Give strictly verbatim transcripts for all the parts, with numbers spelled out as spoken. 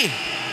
aí.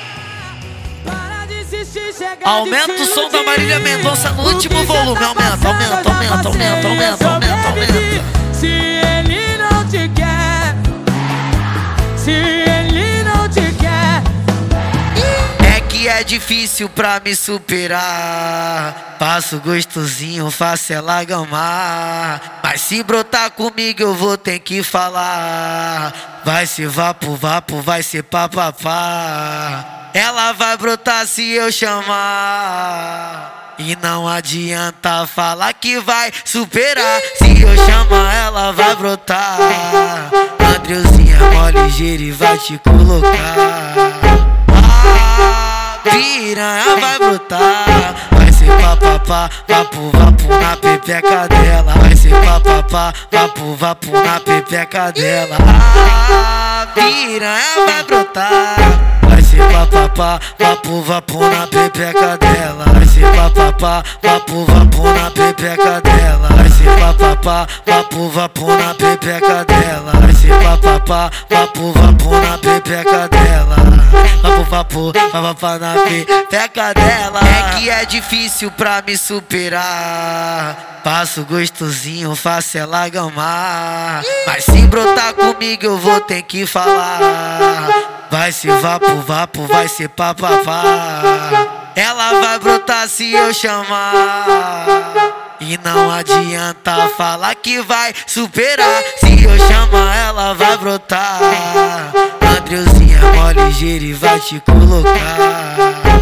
Aumenta o som da Marília Mendonça no último volume. Aumenta, aumenta, aumenta, aumenta, aumenta, aumenta, aumenta. Se ele não te quer, se ele não te quer, é que é difícil pra me superar. Faço gostosinho, faço ela gamar. Mas se brotar comigo eu vou ter que falar. Vai ser vapo, vapo, vai ser papapá. Ela vai brotar se eu chamar. E não adianta falar que vai superar. Se eu chamar ela vai brotar. Andreuzinha é mó ligeira e vai te colocar. A piranha vai brotar. Vai ser papapá, vapo, vapo na pepeca dela. Vai ser papapá, vapo, vapo na pepeca dela. A piranha vai brotar. Vai ser papapá, vapo, vapo na pepeca dela. Vai ser papapá, vapo, vapo na pepeca dela. Vai ser papapá, vapo, vapo na pepeca dela. Vai ser papapá, vapo, vapo na pepeca dela. Vapo, vapo, papapá na pepeca dela. É que é difícil pra me superar. Faço gostosinho, faço ela gamar. Mas se brotar comigo eu vou ter que falar. Vai ser vapo, vapo, vai ser papapá. Ela vai brotar se eu chamar. E não adianta falar que vai superar. Se eu chamar ela vai brotar. Andreuzinha é mó ligeira e vai te colocar.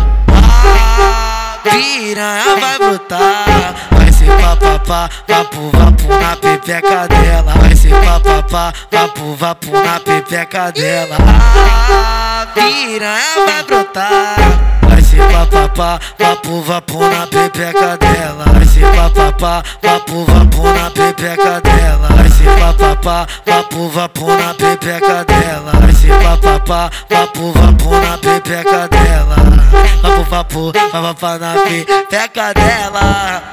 A piranha vai brotar. Vai ser papapá, vapo, vapo na pepeca dela. Vai ser papapá, vapo, vapo na pepeca dela. A piranha vai brotar. Vai ser papapá, vapo, vapo na pepeca dela. Vai ser papapá, vapo, vapo na pepeca dela. Vai ser papapá, vapo, vapo na pepeca dela. Vai ser papapá, vapo, vapo na pepeca dela. Vapo, vapo, papapá na pepeca dela.